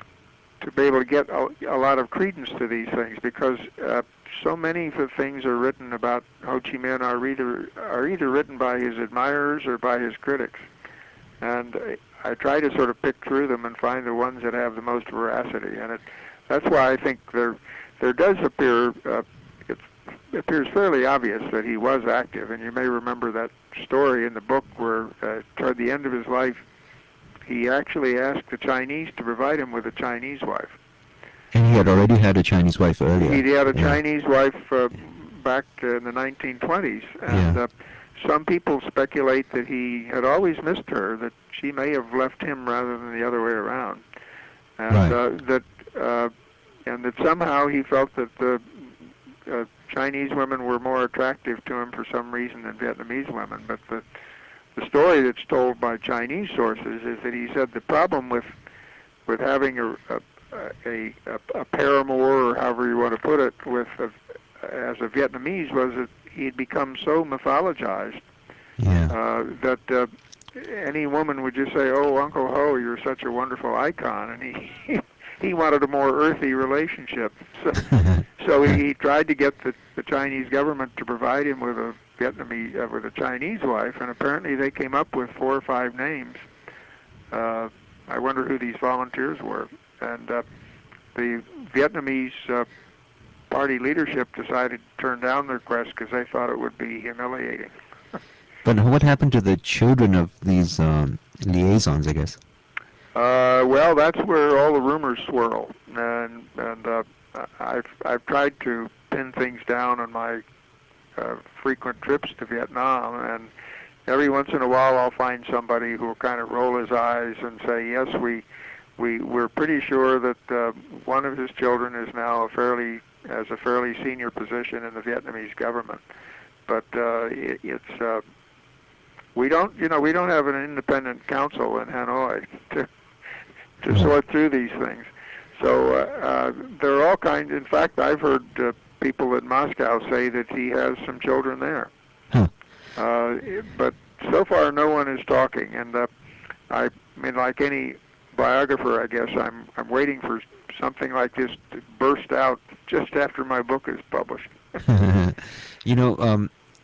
to be able to get a, a lot of credence to these things because uh, so many of the things are written about Ho Chi Minh are either are either written by his admirers or by his critics, and I try to sort of pick through them and find the ones that have the most veracity. And it, that's why I think there there does appear uh, it appears fairly obvious that he was active. And you may remember that story in the book where uh, toward the end of his life, he actually asked the Chinese to provide him with a Chinese wife. And he had already had a Chinese wife earlier. He had a Yeah. Chinese wife uh, back in the nineteen twenties, and Yeah. uh, some people speculate that he had always missed her, that she may have left him rather than the other way around, and Right. uh, that uh, and that somehow he felt that the uh, Chinese women were more attractive to him for some reason than Vietnamese women. But the the story that's told by Chinese sources is that he said the problem with with having a a, a, a, a paramour, or however you want to put it, with a, as a Vietnamese was that he had become so mythologized Yeah. uh, that uh, any woman would just say, "Oh, Uncle Ho, you're such a wonderful icon," and he he wanted a more earthy relationship. So, so he, he tried to get the, the Chinese government to provide him with a Vietnamese uh, with a Chinese wife, and apparently they came up with four or five names. Uh, I wonder who these volunteers were, and uh, the Vietnamese uh, party leadership decided to turn down the request because they thought it would be humiliating. But what happened to the children of these um, liaisons, I guess? Uh, well, that's where all the rumors swirl, and and uh, I've I've tried to pin things down on my uh, frequent trips to Vietnam, and every once in a while I'll find somebody who will kind of roll his eyes and say, yes, we we we're pretty sure that uh, one of his children is now a fairly has a fairly senior position in the Vietnamese government, but uh, it, it's uh, we don't you know we don't have an independent council in Hanoi to to Right. sort through these things. So uh, uh, there are all kinds. In fact, I've heard uh, people in Moscow say that he has some children there. Huh. Uh, but so far, no one is talking. And uh, I mean, like any biographer, I guess I'm I'm waiting for something like this to burst out just after my book is published. You know, um,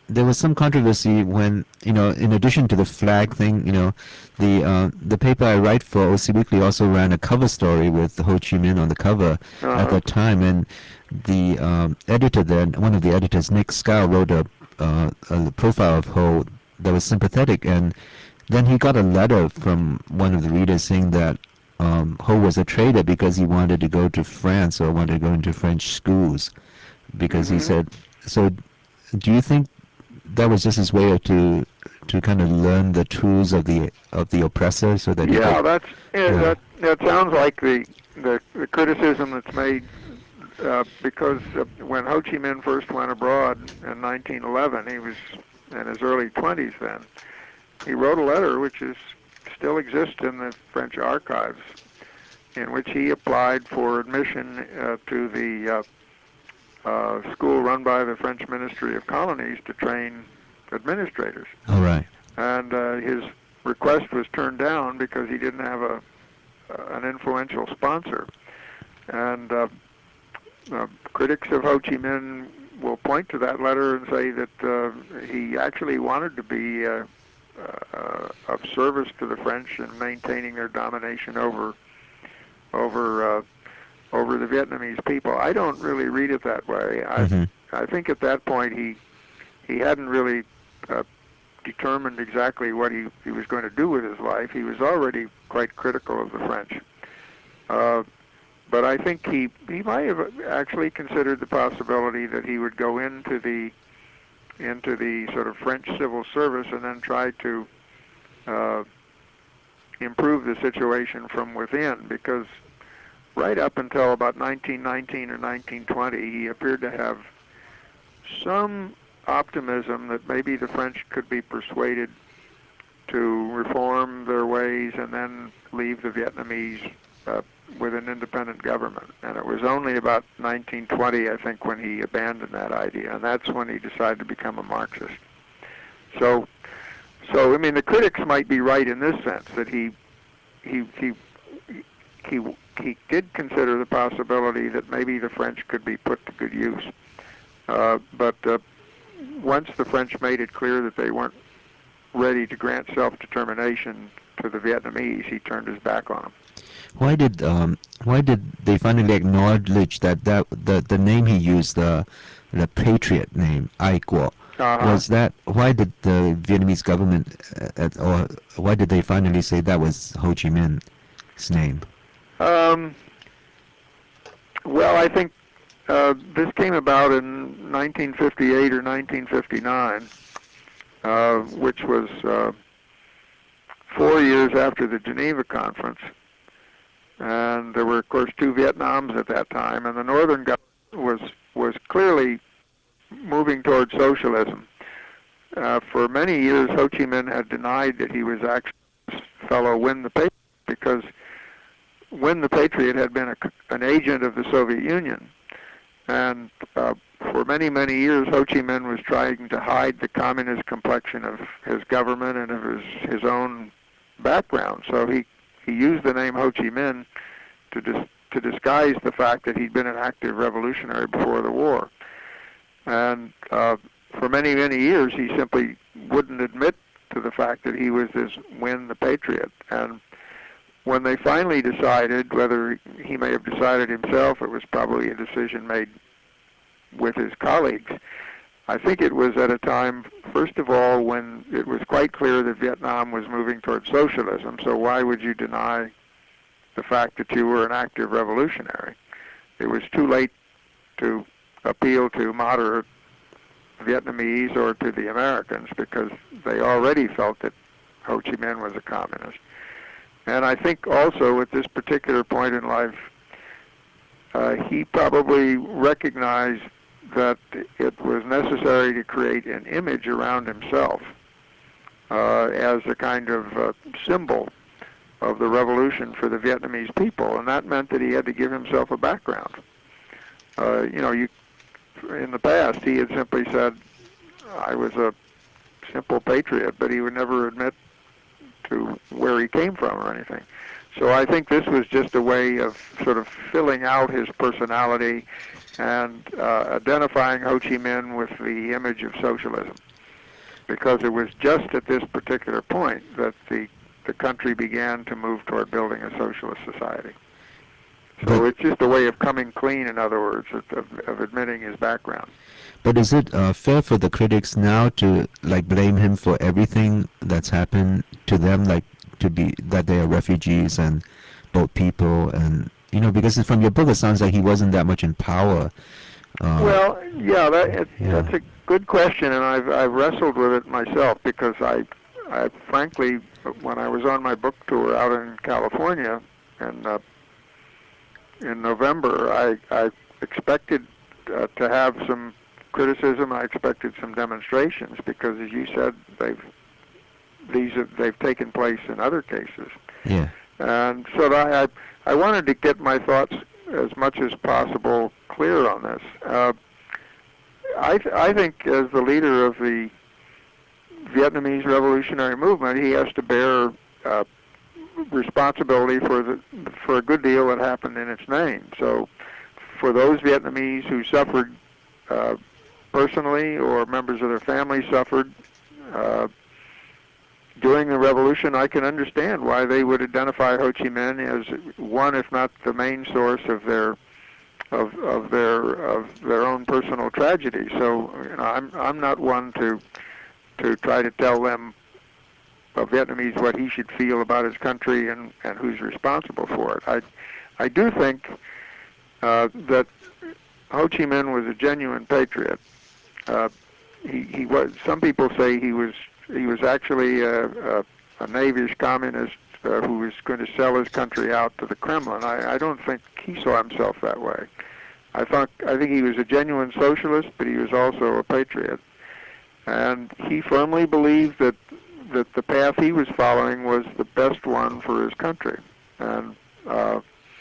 there was some controversy when, you know, in addition to the flag thing, you know, the uh, the paper I write for, O C Weekly, also ran a cover story with Ho Chi Minh on the cover at Uh-huh. that time, and the um, editor then, one of the editors, Nick Scow, wrote a, uh, a profile of Ho that was sympathetic, and then he got a letter from one of the readers saying that um, Ho was a traitor because he wanted to go to France or wanted to go into French schools because he hmm said so. Do you think that was just his way to to kind of learn the tools of the of the oppressor so that he Yeah, could, that's eh, yeah. that. That sounds like the the, the criticism that's made uh, because uh, when Ho Chi Minh first went abroad in nineteen eleven, he was in his early twenties then. He wrote a letter which is still exists in the French archives, in which he applied for admission uh, to the uh, uh, school run by the French Ministry of Colonies to train administrators. All right. And uh, his request was turned down because he didn't have a uh, an influential sponsor. And uh, uh, critics of Ho Chi Minh will point to that letter and say that uh, he actually wanted to be uh, uh, of service to the French in maintaining their domination over over uh, over the Vietnamese people. I don't really read it that way. I Mm-hmm. I think at that point he he hadn't really uh, determined exactly what he, he was going to do with his life. He was already quite critical of the French. Uh, but I think he, he might have actually considered the possibility that he would go into the into the sort of French civil service and then try to uh, improve the situation from within, because right up until about nineteen nineteen or nineteen twenty, he appeared to have some optimism that maybe the French could be persuaded to reform their ways and then leave the Vietnamese uh, with an independent government. And it was only about nineteen twenty, I think, when he abandoned that idea, and that's when he decided to become a Marxist. So, so I mean, the critics might be right in this sense that he he he he he did consider the possibility that maybe the French could be put to good use. Uh, but uh, once the French made it clear that they weren't ready to grant self-determination to the Vietnamese, he turned his back on them. Why did um why did they finally acknowledge that that the the name he used, the the patriot name Ai Guo, Uh-huh. was that, why did the Vietnamese government uh, at, or why did they finally say that was Ho Chi Minh's name? Um, well, I think uh, this came about in nineteen fifty-eight or nineteen fifty-nine, uh, which was uh, four years after the Geneva Conference. And there were, of course, two Vietnams at that time, and the northern government was was clearly moving towards socialism. Uh, for many years, Ho Chi Minh had denied that he was actually this fellow Win the Patriot, because Win the Patriot had been a, an agent of the Soviet Union. And uh, for many, many years, Ho Chi Minh was trying to hide the communist complexion of his government and of his, his own background. So he, he used the name Ho Chi Minh to, dis, to disguise the fact that he'd been an active revolutionary before the war. And uh, for many, many years, he simply wouldn't admit to the fact that he was this Win the Patriot. And when they finally decided, whether he may have decided himself, it was probably a decision made with his colleagues. I think it was at a time, first of all, when it was quite clear that Vietnam was moving towards socialism, so why would you deny the fact that you were an active revolutionary? It was too late to appeal to moderate Vietnamese or to the Americans, because they already felt that Ho Chi Minh was a communist. And I think also at this particular point in life, uh, he probably recognized that it was necessary to create an image around himself uh, as a kind of uh, symbol of the revolution for the Vietnamese people, and that meant that he had to give himself a background. Uh, you know, you, in the past, he had simply said, I was a simple patriot, but he would never admit to where he came from or anything. So I think this was just a way of sort of filling out his personality and uh, identifying Ho Chi Minh with the image of socialism, because it was just at this particular point that the the country began to move toward building a socialist society. So But it's just a way of coming clean, in other words, of, of admitting his background. but is it uh, fair for the critics now to like blame him for everything that's happened to them, like to be that they are refugees and boat people, and you know, because from your book it sounds like he wasn't that much in power. Uh, Well, yeah, that, it, yeah. that's a good question, and I've I've wrestled with it myself because I, I frankly, when I was on my book tour out in California, and uh, in November, I I expected uh, to have some criticism. I expected some demonstrations because, as you said, they've these have, they've taken place in other cases, Yeah. and so I I, I wanted to get my thoughts as much as possible clear on this. Uh, I th- I think as the leader of the Vietnamese revolutionary movement, he has to bear uh, responsibility for the for a good deal that happened in its name. So, for those Vietnamese who suffered uh, personally or members of their family suffered uh, during the revolution, I can understand why they would identify Ho Chi Minh as one, if not the main source of their of of their of their own personal tragedy. So, you know, I'm I'm not one to to try to tell them, uh, Vietnamese, what he should feel about his country and and who's responsible for it. I I do think uh, that Ho Chi Minh was a genuine patriot. Uh, he he was. Some people say he was he was actually a, a, a knavish communist uh, who was going to sell his country out to the Kremlin. I, I don't think he saw himself that way. I thought I think he was a genuine socialist, but he was also a patriot, and he firmly believed that that the path he was following was the best one for his country. And uh,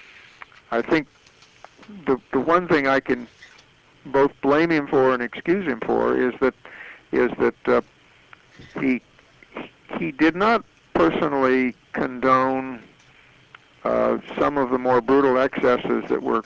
I think the the one thing I can both blame him for and excuse him for is that is that uh, he he did not personally condone uh, some of the more brutal excesses that were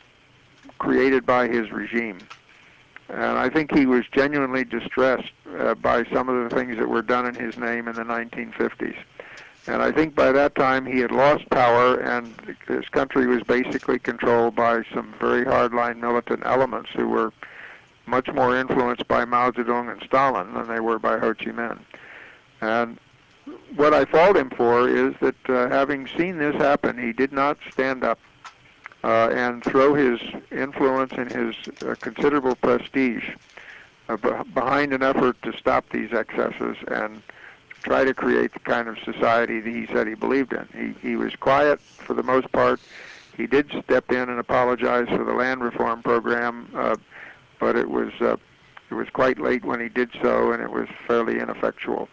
created by his regime. And I think he was genuinely distressed uh, by some of the things that were done in his name in the nineteen fifties. And I think by that time he had lost power, and his country was basically controlled by some very hardline militant elements who were much more influenced by Mao Zedong and Stalin than they were by Ho Chi Minh. And what I fault him for is that, uh, having seen this happen, he did not stand up uh, and throw his influence and his uh, considerable prestige uh, b- behind an effort to stop these excesses and try to create the kind of society that he said he believed in. He he was quiet for the most part. He did step in and apologize for the land reform program, uh, but it was uh, it was quite late when he did so, and it was fairly ineffectual.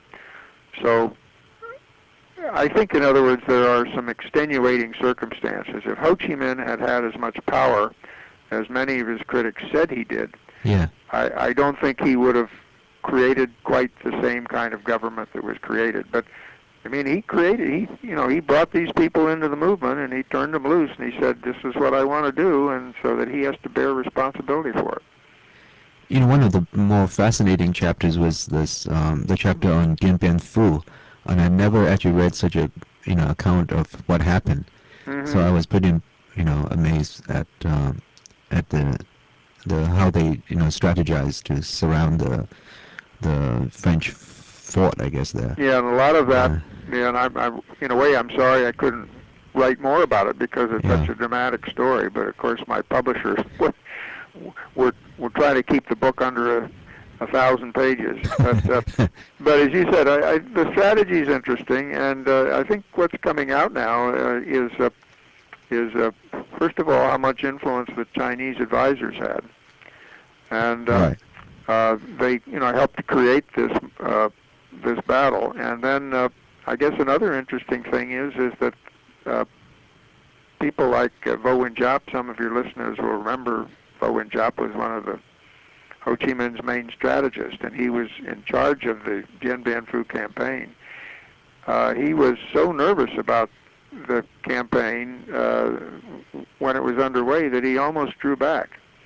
So I think, in other words, there are some extenuating circumstances. If Ho Chi Minh had had as much power as many of his critics said he did, Yeah. I, I don't think he would have created quite the same kind of government that was created. But I mean, he created, he, you know, he brought these people into the movement and he turned them loose and he said, "This is what I want to do," and so that he has to bear responsibility for it. You know, one of the more fascinating chapters was this, um, the chapter on Dien Bien Phu, and I never actually read such a, you know, account of what happened. So Hmm. I was pretty, you know, amazed at, um, at the, the how they, you know, strategized to surround the, the French fort, I guess there. Yeah, and a lot of that, Yeah, yeah, and I'm, I'm, in a way, I'm sorry I couldn't write more about it because it's such yeah, a dramatic story. But of course, my publishers were were trying to keep the book under a, a thousand pages. But uh, but as you said, I, I, the strategy is interesting, and uh, I think what's coming out now uh, is uh, is uh, first of all how much influence the Chinese advisors had, and uh, right. uh, they you know helped to create this uh, this battle. And then uh, I guess another interesting thing is is that uh, people like uh, Vo Nguyen Giap, some of your listeners will remember Vo Nguyen Giap was one of the Ho Chi Minh's main strategists, and he was in charge of the Dien Bien Phu campaign. Uh, he was so nervous about the campaign uh, when it was underway that he almost drew back.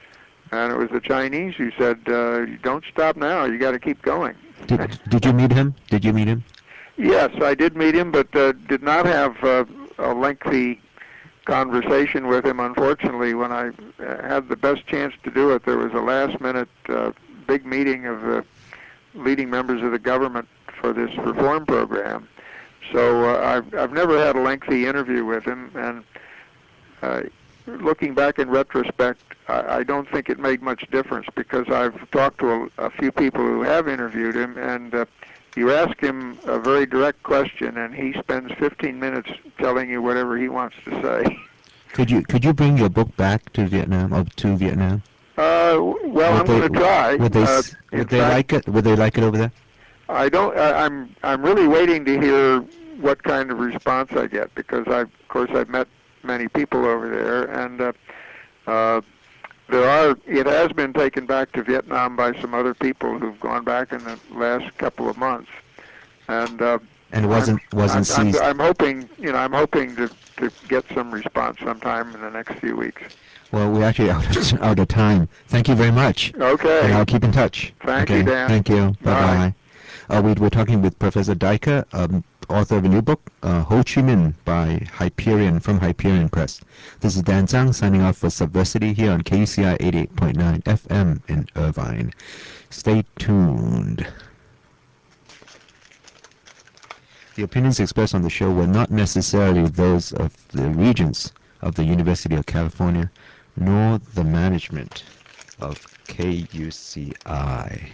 and it was the Chinese who said, uh, "Don't stop now. You got to keep going." Did Did you meet him? Did you meet him? Yes, I did meet him, but uh, did not have uh, a lengthy conversation with him. Unfortunately, when I uh, had the best chance to do it, there was a last-minute uh, big meeting of the leading members of the government for this reform program. So uh, I've I've never had a lengthy interview with him, and uh, looking back in retrospect, I, I don't think it made much difference because I've talked to a, a few people who have interviewed him, and uh, you ask him a very direct question, and he spends fifteen minutes telling you whatever he wants to say. Could you Could you bring your book back to Vietnam or to Vietnam? Uh, well, Would I'm they going to try. Would they Uh, s- in Would they fact, like it? Would they like it over there? I don't. I, I'm I'm really waiting to hear what kind of response I get because I, of course, I've met many people over there, and uh, uh, there are. It has been taken back to Vietnam by some other people who've gone back in the last couple of months, and uh, And it I'm wasn't wasn't I'm I'm seized. I'm hoping you know I'm hoping to to get some response sometime in the next few weeks. Well, we're actually out of, out of time. Thank you very much. And Okay. I'll keep in touch. Thank you, Okay. Dan. Thank you. Bye Bye. bye. Uh, we were talking with Professor Diker, um, author of a new book, uh, Ho Chi Minh by Hyperion from Hyperion Press. This is Dan Zhang signing off for Subversity here on K U C I eighty-eight point nine F M in Irvine. Stay tuned. The opinions expressed on the show were not necessarily those of the regents of the University of California, nor the management of K U C I.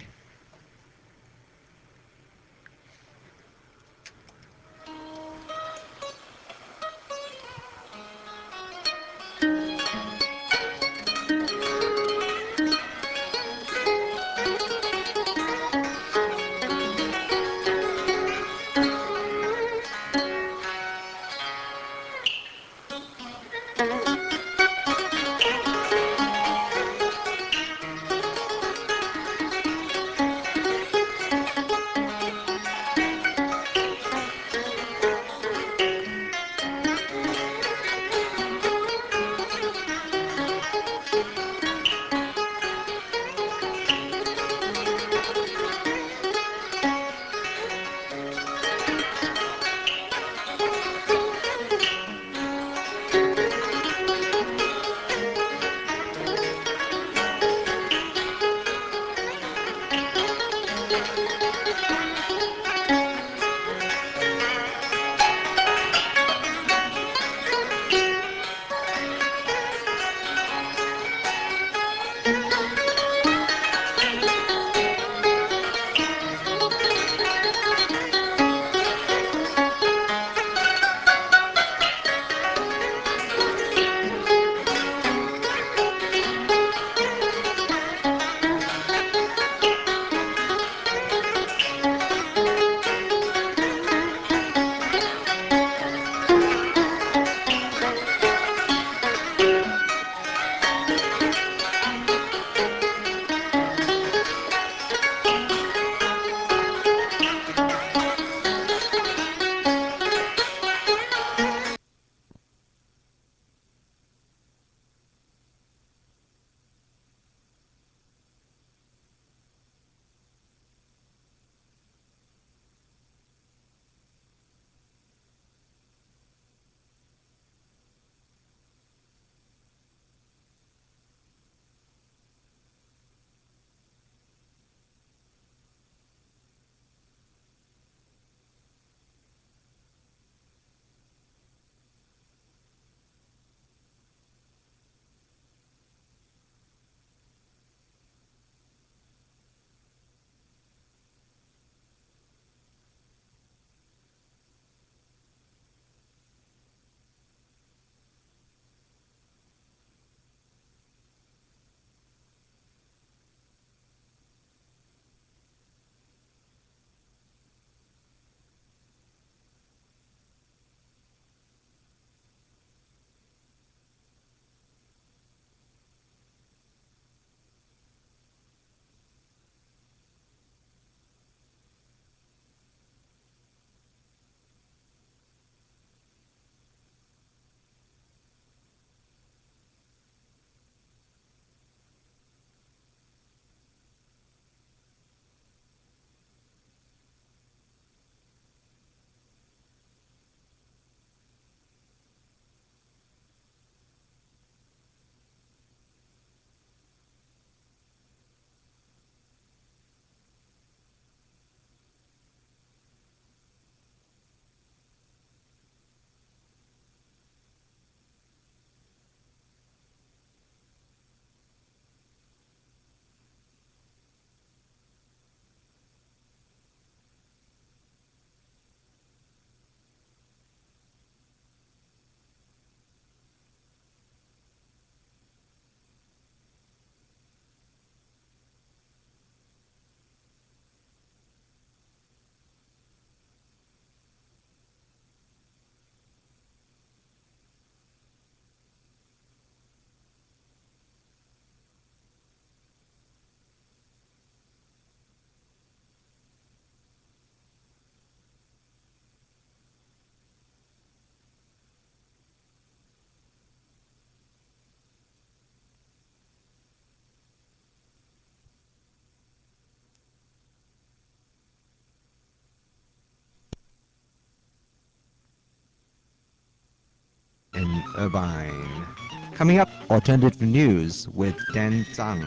Irvine. Coming up, alternative news with Dan Zhang.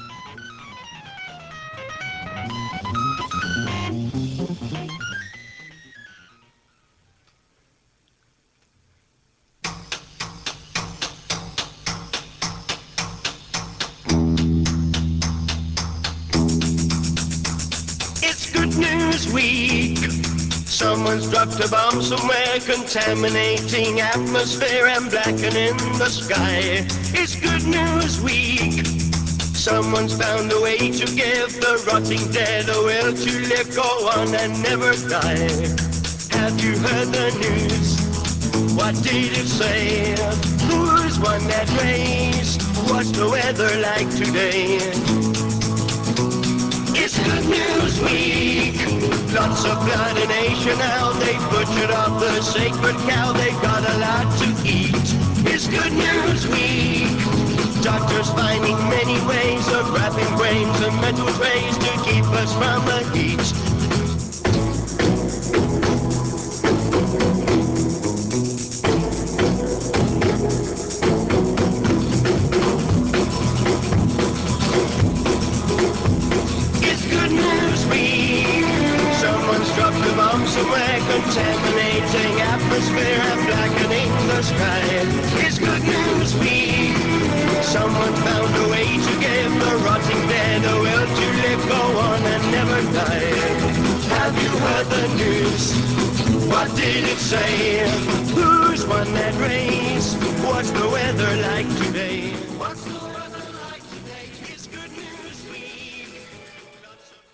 It's Good News Week. Someone's dropped a bomb somewhere, contaminating atmosphere and blackening the sky. It's Good News Week. Someone's found a way to give the rotting dead a will to live, go on and never die. Have you heard the news? What did it say? Who's won that race? What's the weather like today? It's Good News Week. Lots of blood in Asia now. They butchered up the sacred cow. They've got a lot to eat. It's Good News Week. Doctors finding many ways of wrapping brains and metal trays to keep us from the heat. It's Good News Week. Someone's dropped a bomb somewhere, contaminating atmosphere and blackening the sky. It's Good News Week. Someone found a way to give the rotting dead a will to live, go on and never die. Have you heard the news? What did it say? Who's won that race? What's the weather like today? What's the weather like today? It's Good News Week. Lots of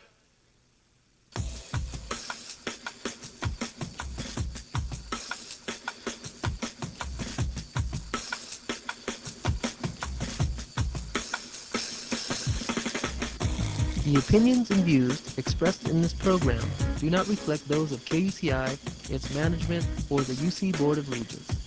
The opinions and views expressed in this program do not reflect those of K U C I, its management, or the U C Board of Regents.